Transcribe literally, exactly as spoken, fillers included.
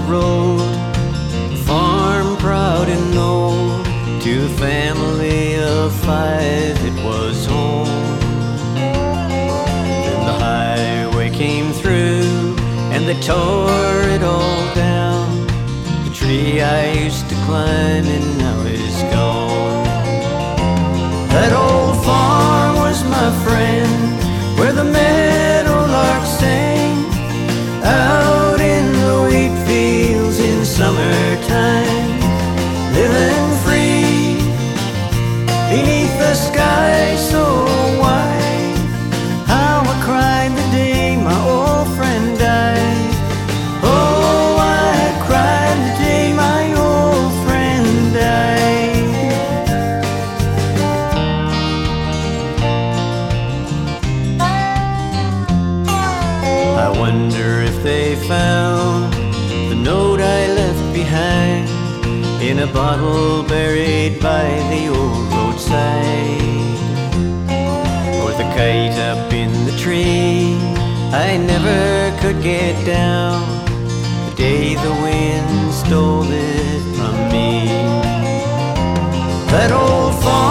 road, farm proud and old, to a family of five it was home. Then the highway came through and they tore it all down. The tree I used to climb and now is gone. That old farm was my friend, where the meadowlark sang, out in the wheat fields in summertime, living free beneath the sky so wide. How I cried the day my old friend died. Oh, I cried the day my old friend died. I wonder if they found the note I left behind in a bottle buried by the old roadside, or the kite up in the tree I never could get down, the day the wind stole it from me. That old farm